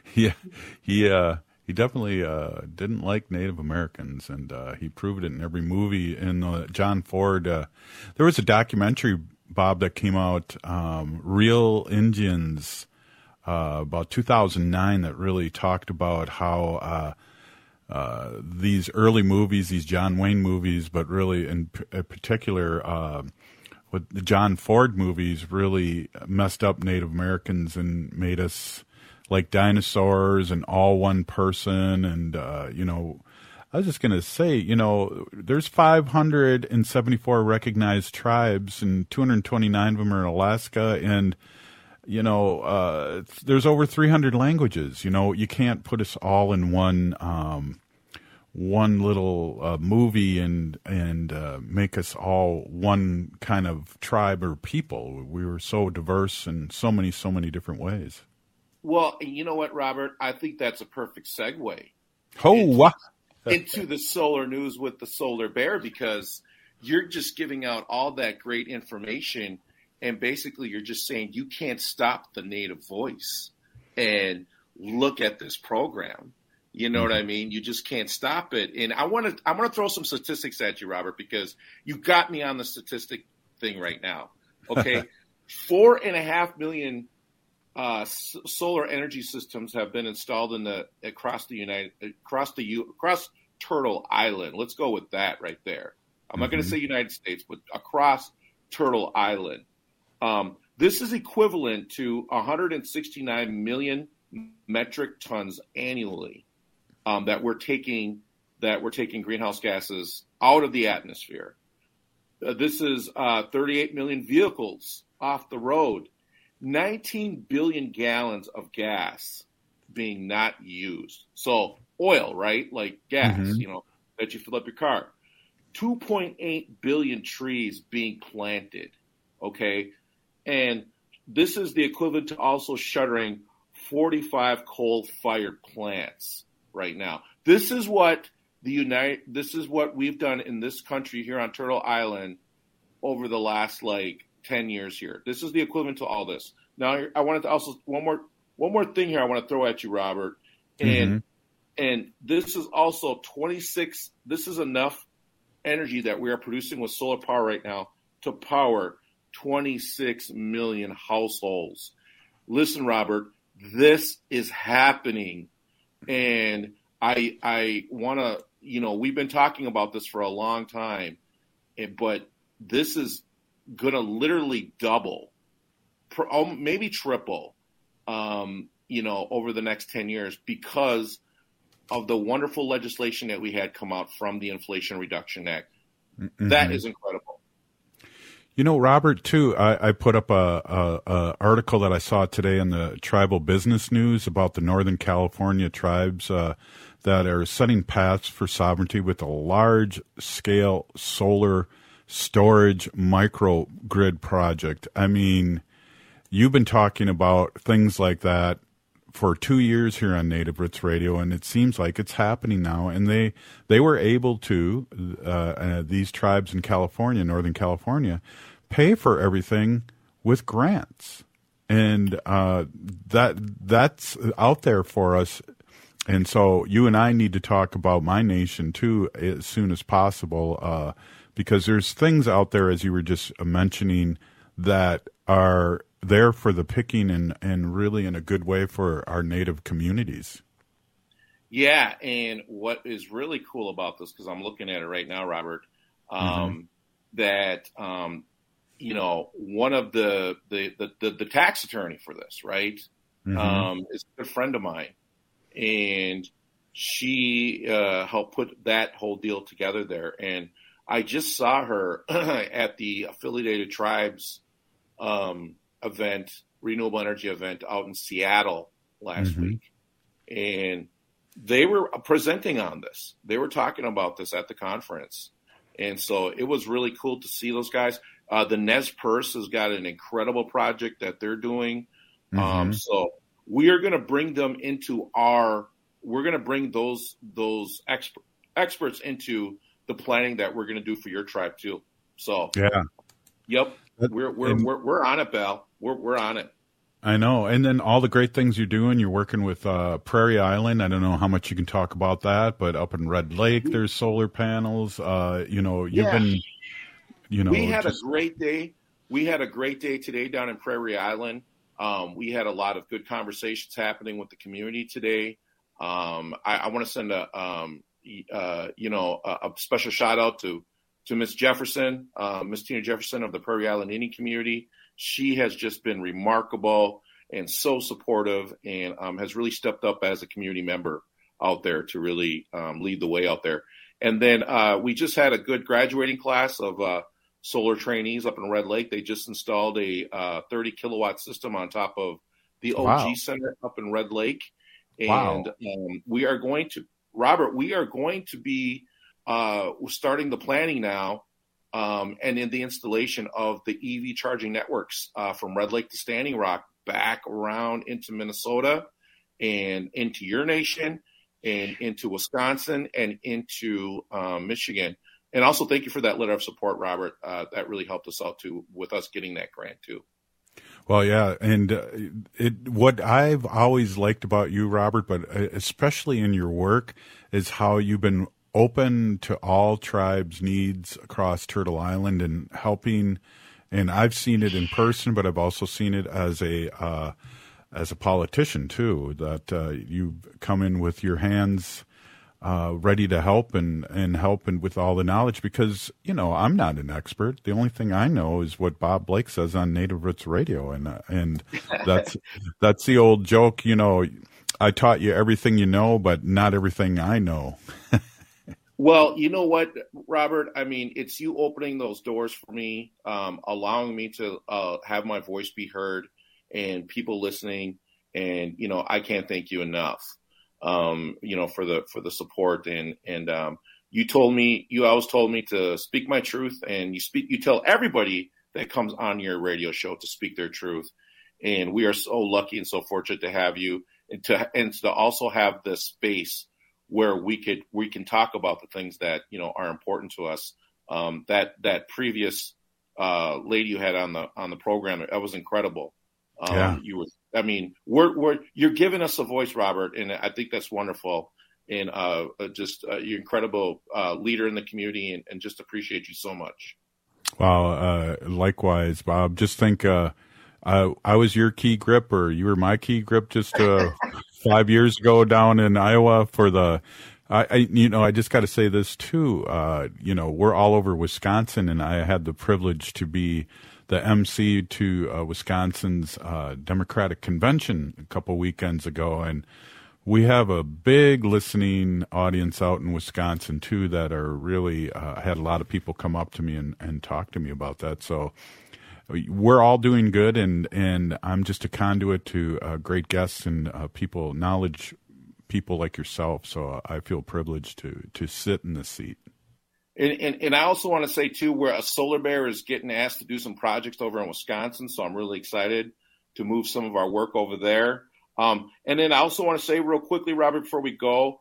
[SPEAKER 24] He definitely didn't like Native Americans, and he proved it in every movie. In John Ford, there was a documentary, Bob, that came out, Real Indians, about 2009, that really talked about how these early movies, these John Wayne movies, but really in particular with the John Ford movies, really messed up Native Americans and made us like dinosaurs and all one person. And, I was just going to say, there's 574 recognized tribes and 229 of them are in Alaska. And, there's over 300 languages. You can't put us all in one little movie and make us all one kind of tribe or people. We were so diverse in so many different ways.
[SPEAKER 2] Well, you know what, Robert? I think that's a perfect segue. Into the Solar News with the Solar Bear, because you're just giving out all that great information. And basically, you're just saying you can't stop the Native voice. And look at this program. You know what I mean? You just can't stop it. And I want to throw some statistics at you, Robert, because you got me on the statistic thing right now. Okay, 4.5 million solar energy systems have been installed across Turtle Island. Let's go with that right there. I'm not going to say United States, but across Turtle Island. This is equivalent to 169 million metric tons annually that we're taking greenhouse gases out of the atmosphere. This is 38 million vehicles off the road, 19 billion gallons of gas being not used. So oil, right? Like gas, that you fill up your car. 2.8 billion trees being planted. Okay. And this is the equivalent to also shuttering 45 coal-fired plants right now. This is what we've done in this country here on Turtle Island over the last 10 years here. This is the equivalent to all this. Now, I wanted to also one more thing here I want to throw at you, Robert. And this is also 26. This is enough energy that we are producing with solar power right now to power 26 million households. Listen, Robert, this is happening. And I want to, we've been talking about this for a long time, but this is going to literally double, maybe triple, over the next 10 years because of the wonderful legislation that we had come out from the Inflation Reduction Act. Mm-hmm. That is incredible.
[SPEAKER 24] Robert, too, I put up a article that I saw today in the Tribal Business News about the Northern California tribes that are setting paths for sovereignty with a large-scale solar storage microgrid project. I mean, you've been talking about things like that for 2 years here on Native Roots Radio, and it seems like it's happening now. And they were able to, these tribes in California, Northern California, pay for everything with grants. And that's out there for us. And so you and I need to talk about My Nation, too, as soon as possible, because there's things out there, as you were just mentioning, that are there for the picking and really in a good way for our Native communities. Yeah, and what is really cool about this, because I'm looking at it right now, Robert,
[SPEAKER 2] that one of the tax attorney for this, right, is a good friend of mine, and she helped put that whole deal together there. And I just saw her at the Affiliated Tribes event, renewable energy event out in Seattle last week. And they were presenting on this. They were talking about this at the conference. And so it was really cool to see those guys. The Nez Perce has got an incredible project that they're doing. So we are going to bring them into we're going to bring those experts into the planning that we're going to do for your tribe too. So, yep. We're on it, Bal. We're on it.
[SPEAKER 24] I know. And then all the great things you're doing. You're working with Prairie Island. I don't know how much you can talk about that, but up in Red Lake, there's solar panels. You've been,
[SPEAKER 2] we had a great day. We had a great day today down in Prairie Island. We had a lot of good conversations happening with the community today. I want to send a special shout out to Miss Jefferson, Miss Tina Jefferson of the Prairie Island Indian community. She has just been remarkable and so supportive, and has really stepped up as a community member out there to really lead the way out there. And then we just had a good graduating class of solar trainees up in Red Lake. They just installed a 30 kilowatt system on top of the OG Center up in Red Lake. And we are going to, Robert, be starting the planning now and in the installation of the EV charging networks from Red Lake to Standing Rock back around into Minnesota and into your nation and into Wisconsin and into Michigan. And also thank you for that letter of support, Robert. That really helped us out too with us getting that grant too.
[SPEAKER 24] Well, yeah, and what I've always liked about you, Robert, but especially in your work, is how you've been open to all tribes' needs across Turtle Island and helping. And I've seen it in person, but I've also seen it as a politician too. That you come in with your hands ready to help and with all the knowledge, because I'm not an expert. The only thing I know is what Bob Blake says on Native Roots Radio, and that's the old joke. I taught you everything you know, but not everything I know.
[SPEAKER 2] Well, you know what, Robert? I mean, it's you opening those doors for me, allowing me to have my voice be heard and people listening. And, I can't thank you enough, for the support. And you always told me to speak my truth, and you tell everybody that comes on your radio show to speak their truth. And we are so lucky and so fortunate to have you and to also have this space where we can talk about the things that are important to us. That previous lady you had on the program, that was incredible. You're giving us a voice, Robert, and I think that's wonderful. And you're incredible leader in the community, and just appreciate you so much.
[SPEAKER 24] Well, likewise, Bob. Just think I was your key grip, or you were my key grip just 5 years ago down in Iowa for the. I just got to say this too. We're all over Wisconsin, and I had the privilege to be the MC to Wisconsin's Democratic Convention a couple weekends ago, and we have a big listening audience out in Wisconsin too that are really had a lot of people come up to me and talk to me about that. So we're all doing good, and I'm just a conduit to great guests and knowledge people like yourself. So I feel privileged to sit in this seat.
[SPEAKER 2] And I also want to say too, where a Solar Bear is getting asked to do some projects over in Wisconsin, so I'm really excited to move some of our work over there. And then I also want to say real quickly, Robert, before we go,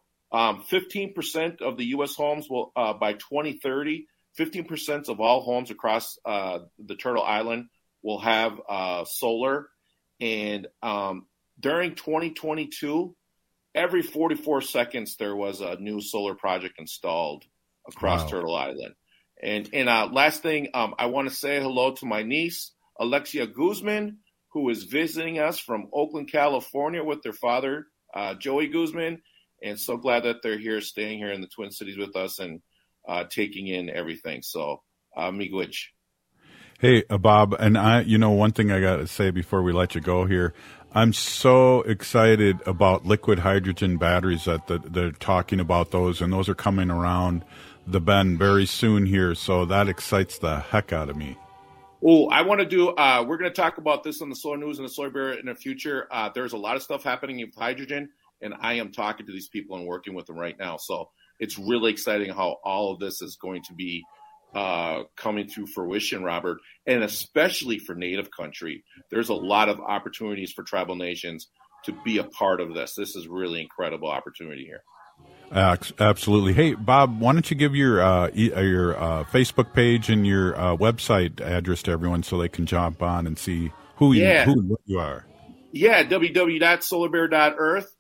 [SPEAKER 2] 15% of the U.S. homes will, by 2030, 15% of all homes across the Turtle Island will have solar. And during 2022, every 44 seconds there was a new solar project installed across Turtle Island. And last thing, I want to say hello to my niece, Alexia Guzman, who is visiting us from Oakland, California with their father, Joey Guzman. And so glad that they're here, staying here in the Twin Cities with us and taking in everything. So, miigwech.
[SPEAKER 24] Hey, Bob, and one thing I got to say before we let you go here, I'm so excited about liquid hydrogen batteries that they're talking about those, and those are coming around the bend very soon here. So that excites the heck out of me.
[SPEAKER 2] Oh, I want to do, we're going to talk about this on the Solar News and the Solar Bear in the future. There's a lot of stuff happening with hydrogen, and I am talking to these people and working with them right now. So it's really exciting how all of this is going to be coming to fruition, Robert, and especially for Native country. There's a lot of opportunities for tribal nations to be a part of this. This is really incredible opportunity here.
[SPEAKER 24] Absolutely. Hey, Bob, why don't you give your Facebook page and your website address to everyone so they can jump on and see who you are?
[SPEAKER 2] Yeah, www.solarbear.earth,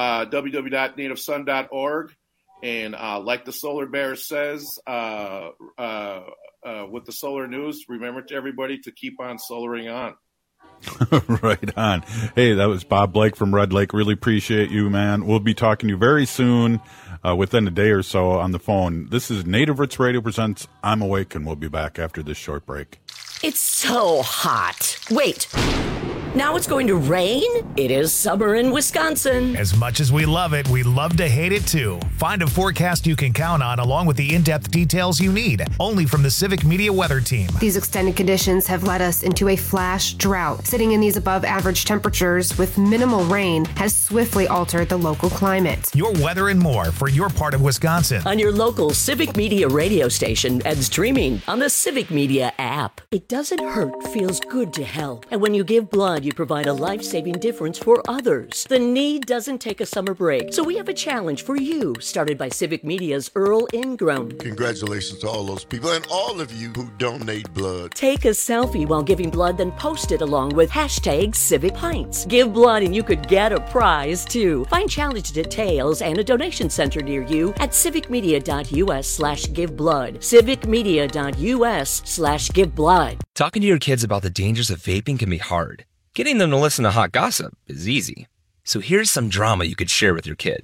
[SPEAKER 2] www.nativesun.org. And like the Solar Bear says with the Solar News, remember to everybody to keep on solaring on.
[SPEAKER 24] Right on. Hey, that was Bob Blake from Red Lake. Really appreciate you, man. We'll be talking to you very soon, within a day or so on the phone. This is Native Roots Radio presents I'm Awake, and we'll be back after this short break.
[SPEAKER 12] It's so hot. Wait. Now it's going to rain? It is summer in Wisconsin.
[SPEAKER 3] As much as we love it, we love to hate it too. Find a forecast you can count on along with the in-depth details you need, only from the Civic Media Weather Team.
[SPEAKER 4] These extended conditions have led us into a flash drought. Sitting in these above average temperatures with minimal rain has swiftly altered the local climate.
[SPEAKER 3] Your weather and more for your part of Wisconsin.
[SPEAKER 12] On your local Civic Media radio station and streaming on the Civic Media app. It doesn't hurt, feels good to help. And when you give blood, you provide a life-saving difference for others. The need doesn't take a summer break, so we have a challenge for you, started by Civic Media's Earl Ingram.
[SPEAKER 5] Congratulations to all those people and all of you who donate blood.
[SPEAKER 12] Take a selfie while giving blood, then post it along with #CivicPints. Give blood and you could get a prize, too. Find challenge details and a donation center near you at civicmedia.us/giveblood. civicmedia.us/giveblood.
[SPEAKER 6] Talking to your kids about the dangers of vaping can be hard. Getting them to listen to hot gossip is easy. So here's some drama you could share with your kid.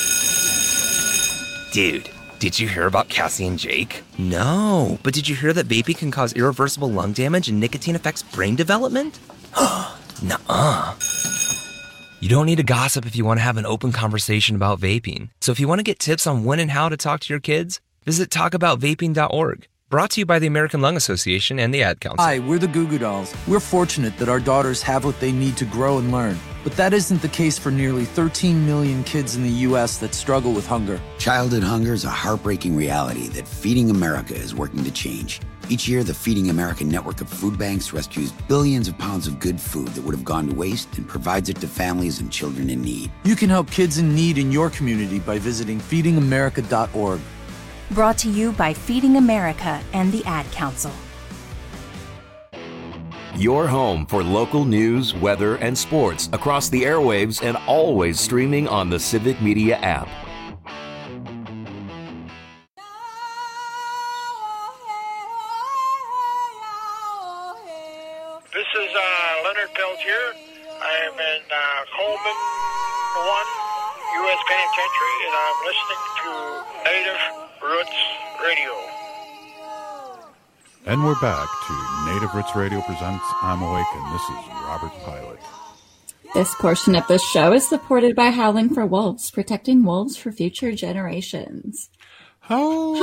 [SPEAKER 6] Dude, did you hear about Cassie and Jake? No, but did you hear that vaping can cause irreversible lung damage and nicotine affects brain development? Nuh-uh. You don't need to gossip if you want to have an open conversation about vaping. So if you want to get tips on when and how to talk to your kids, visit talkaboutvaping.org. Brought to you by the American Lung Association and the Ad Council.
[SPEAKER 14] Hi, we're the Goo Goo Dolls. We're fortunate that our daughters have what they need to grow and learn. But that isn't the case for nearly 13 million kids in the U.S. that struggle with hunger.
[SPEAKER 15] Childhood hunger is a heartbreaking reality that Feeding America is working to change. Each year, the Feeding America network of food banks rescues billions of pounds of good food that would have gone to waste and provides it to families and children in need.
[SPEAKER 14] You can help kids in need in your community by visiting feedingamerica.org.
[SPEAKER 19] Brought to you by Feeding America and the Ad Council.
[SPEAKER 22] Your home for local news, weather, and sports across the airwaves and always streaming on the Civic Media app.
[SPEAKER 20] This
[SPEAKER 1] is Leonard Peltier. I am in Coleman 1 U.S. Penitentiary, and I'm listening to Native Roots Radio.
[SPEAKER 24] And we're back to Native Roots Radio presents I'm Awakened. This is Robert Pilot.
[SPEAKER 29] This portion of the show is supported by Howling for Wolves, protecting wolves for future generations.
[SPEAKER 24] Woo!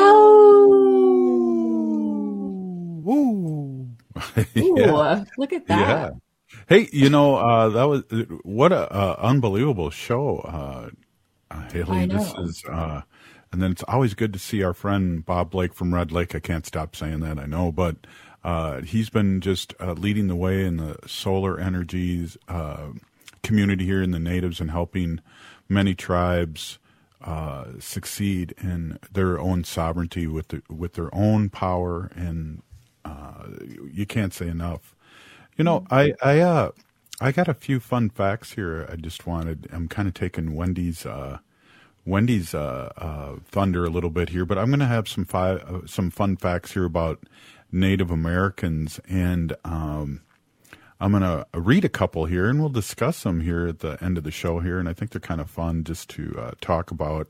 [SPEAKER 29] Ooh, look at that.
[SPEAKER 24] Yeah. Hey, that was what a unbelievable show, Haley.
[SPEAKER 29] I know.
[SPEAKER 24] This is, and then it's always good to see our friend Bob Blake from Red Lake. I can't stop saying that, I know, but he's been just leading the way in the solar energies community here in the natives and helping many tribes succeed in their own sovereignty with their own power, and you can't say enough. I got a few fun facts here. I'm kind of taking Wendy's thunder a little bit here, but I'm going to have some fun facts here about Native Americans, and I'm going to read a couple here, and we'll discuss them here at the end of the show here, and I think they're kind of fun just to talk about.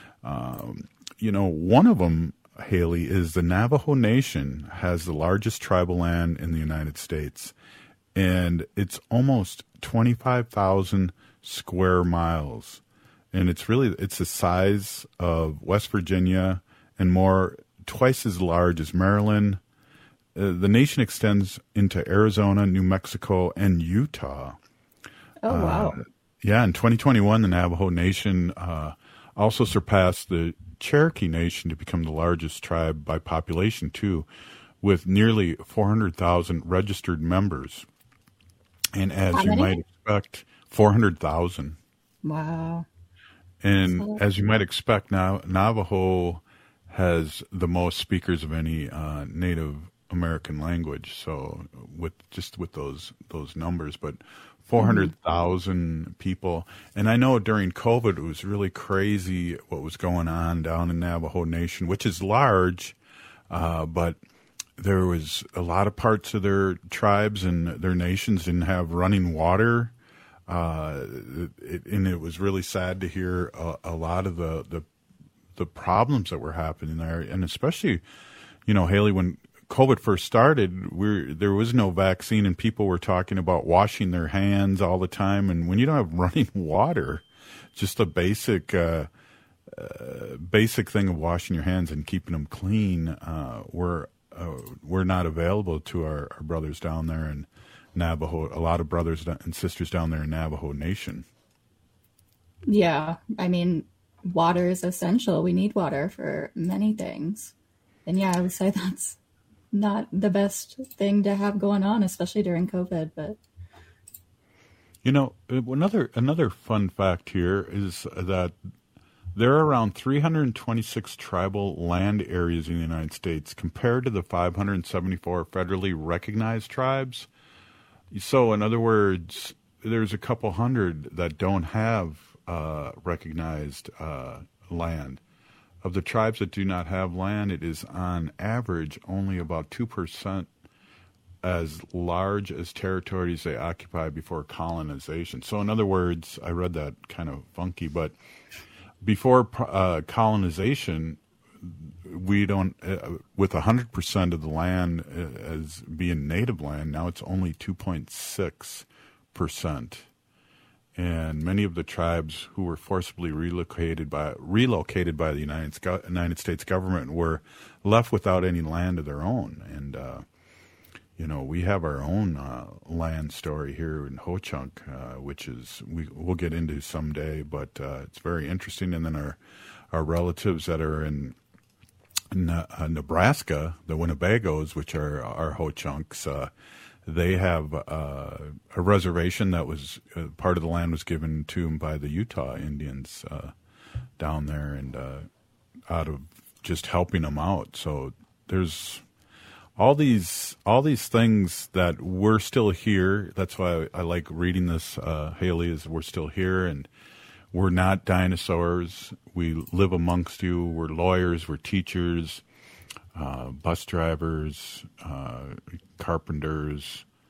[SPEAKER 24] One of them, Haley, is the Navajo Nation has the largest tribal land in the United States, and it's almost 25,000 square miles. And it's the size of West Virginia and twice as large as Maryland. The nation extends into Arizona, New Mexico, and Utah.
[SPEAKER 29] Oh, wow.
[SPEAKER 24] In 2021, the Navajo Nation also surpassed the Cherokee Nation to become the largest tribe by population, too, with nearly 400,000 registered members. And as you might expect, 400,000.
[SPEAKER 29] Wow.
[SPEAKER 24] And as you might expect, now Navajo has the most speakers of any Native American language. So with those numbers, but 400,000 people. And I know during COVID it was really crazy what was going on down in Navajo Nation, which is large, but there was a lot of parts of their tribes and their nations didn't have running water. And it was really sad to hear a lot of the problems that were happening there, and especially, Haley, when COVID first started, there was no vaccine, and people were talking about washing their hands all the time. And when you don't have running water, just a basic thing of washing your hands and keeping them clean, we're not available to our brothers down there in Navajo, a lot of brothers and sisters down there in Navajo Nation.
[SPEAKER 29] Yeah, I mean, water is essential. We need water for many things. And yeah, I would say that's not the best thing to have going on, especially during COVID. But
[SPEAKER 24] another fun fact here is that there are around 326 tribal land areas in the United States compared to the 574 federally recognized tribes. So, in other words, there's a couple hundred that don't have recognized land. Of the tribes that do not have land, it is on average only about 2% as large as territories they occupy before colonization. So, in other words, I read that kind of funky, but before colonization, we don't, with 100% of the land as being native land, now it's only 2.6%. And many of the tribes who were forcibly relocated by the United States government were left without any land of their own. And, we have our own land story here in Ho-Chunk, which we'll get into someday, but it's very interesting. And then our relatives that are in Nebraska, the Winnebagos, which are our Ho-Chunks, they have a reservation that was part of the land was given to them by the Utah Indians down there, and out of just helping them out. So there's all these things that we're still here. That's why I like reading this, Haley, is we're still here, and we're not dinosaurs. We live amongst you. We're lawyers. We're teachers, bus drivers, carpenters,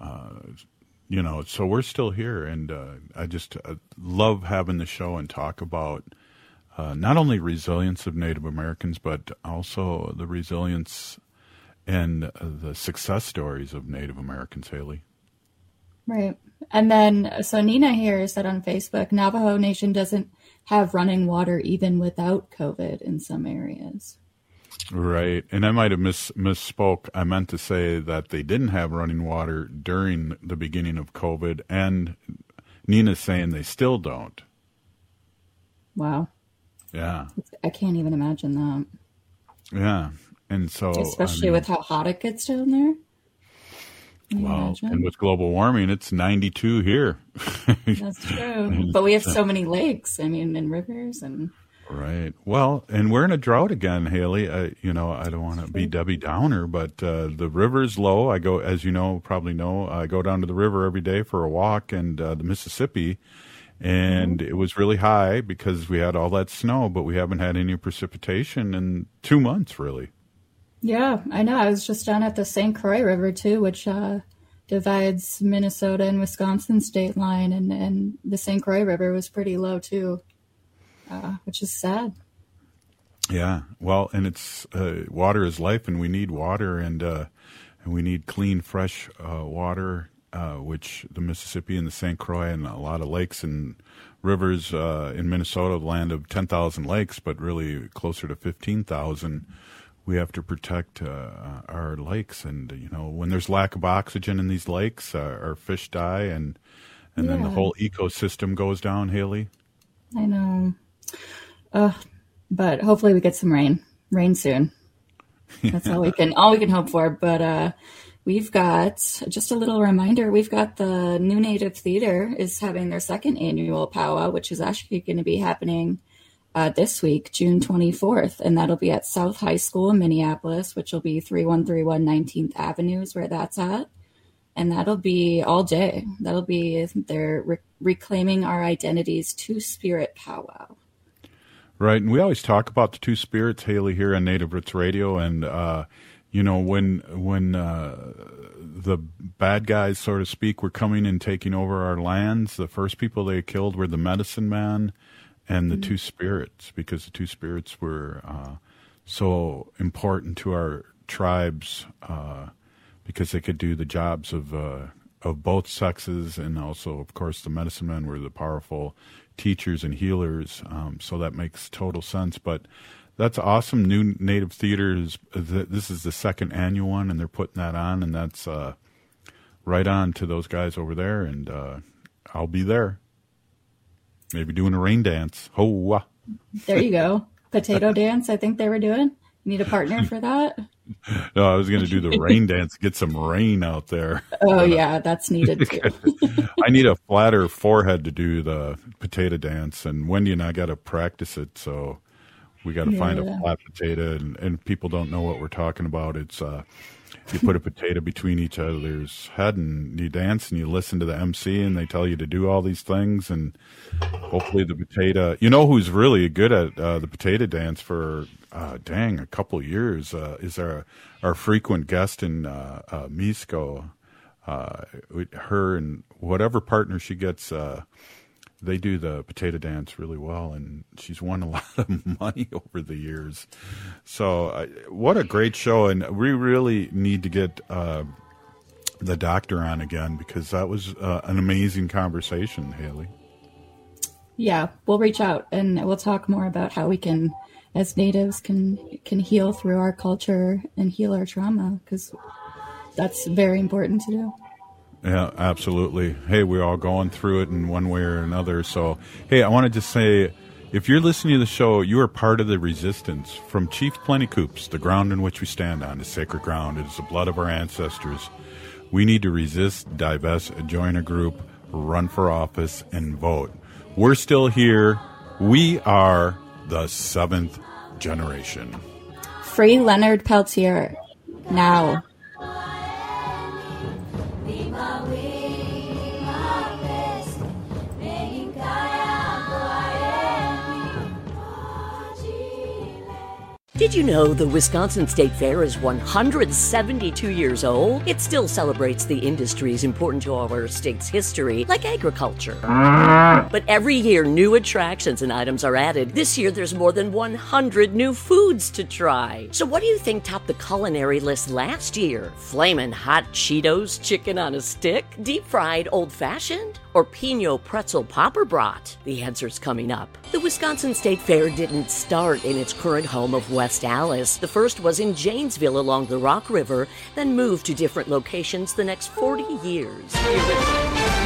[SPEAKER 24] So we're still here, and I just love having the show and talk about not only resilience of Native Americans, but also the resilience and the success stories of Native Americans, Haley.
[SPEAKER 29] Right. And then, so Nina here said on Facebook, Navajo Nation doesn't have running water even without COVID in some areas.
[SPEAKER 24] Right. And I might have misspoke. I meant to say that they didn't have running water during the beginning of COVID, and Nina's saying they still don't.
[SPEAKER 29] Wow.
[SPEAKER 24] Yeah.
[SPEAKER 29] I can't even imagine that.
[SPEAKER 24] Yeah. And so,
[SPEAKER 29] especially with how hot it gets down there.
[SPEAKER 24] Well, and with global warming, it's 92 here.
[SPEAKER 29] That's true. But we have so many lakes, and rivers and.
[SPEAKER 24] Right. Well, and we're in a drought again, Haley. I don't want to be Debbie Downer, but the river's low. I go, as you know, probably know, I go down to the river every day for a walk, and the Mississippi, and it was really high because we had all that snow, but we haven't had any precipitation in 2 months, really.
[SPEAKER 29] Yeah, I know. I was just down at the St. Croix River, too, which divides Minnesota and Wisconsin state line, and the St. Croix River was pretty low, too, which is sad.
[SPEAKER 24] Yeah, well, and it's water is life, and we need water, and we need clean, fresh water, which the Mississippi and the St. Croix and a lot of lakes and rivers in Minnesota, the land of 10,000 lakes, but really closer to 15,000. We have to protect our lakes, and when there's lack of oxygen in these lakes, our fish die, and then the whole ecosystem goes down. Haley,
[SPEAKER 29] I know, but hopefully we get some rain soon. That's all we can hope for. But we've got just a little reminder. We've got the New Native Theater is having their second annual powwow, which is actually going to be happening this week, June 24th, and that'll be at South High School in Minneapolis, which will be 3131 19th Avenue is where that's at. And that'll be all day. That'll be their Reclaiming Our Identities Two-Spirit Powwow.
[SPEAKER 24] Right, and we always talk about the two spirits, Haley, here on Native Roots Radio, and when the bad guys, so to speak, were coming and taking over our lands, the first people they killed were the medicine man and the two spirits, because the two spirits were so important to our tribes because they could do the jobs of both sexes, and also, of course, the medicine men were the powerful teachers and healers. So that makes total sense. But that's awesome. New Native Theater this is the second annual one, and they're putting that on, and that's right on to those guys over there, and I'll be there. Maybe doing a rain dance. Ho!
[SPEAKER 29] There you go. Potato dance, I think they were doing. Need a partner for that?
[SPEAKER 24] No, I was going to do the rain dance, get some rain out there.
[SPEAKER 29] Oh, yeah, that's needed too.
[SPEAKER 24] I need a flatter forehead to do the potato dance, and Wendy and I got to practice it, so we got to find a flat potato, and people don't know what we're talking about. It's you put a potato between each other's head, and you dance, and you listen to the MC, and they tell you to do all these things, and hopefully the potato. You know who's really good at the potato dance for a couple of years is our frequent guest in Misco. Her and whatever partner she gets, they do the potato dance really well, and she's won a lot of money over the years. So what a great show, and we really need to get the doctor on again, because that was an amazing conversation, Haley.
[SPEAKER 29] Yeah, we'll reach out, and we'll talk more about how we can, as natives, can heal through our culture and heal our trauma, because that's very important to do.
[SPEAKER 24] Yeah, absolutely. Hey, we're all going through it in one way or another. So, hey, I want to just say, if you're listening to the show, you are part of the resistance. From Chief Plentycoops, the ground in which we stand on is sacred ground. It is the blood of our ancestors. We need to resist, divest, join a group, run for office, and vote. We're still here. We are the 7th generation.
[SPEAKER 29] Free Leonard Peltier. Now.
[SPEAKER 12] Did you know the Wisconsin State Fair is 172 years old? It still celebrates the industries important to our state's history, like agriculture. But every year, new attractions and items are added. This year, there's more than 100 new foods to try. So what do you think topped the culinary list last year? Flamin' hot Cheetos chicken on a stick? Deep-fried old-fashioned? Or Pinot pretzel popper brat? The answer's coming up. The Wisconsin State Fair didn't start in its current home of West Allis. The first was in Janesville along the Rock River, then moved to different locations the next 40 years.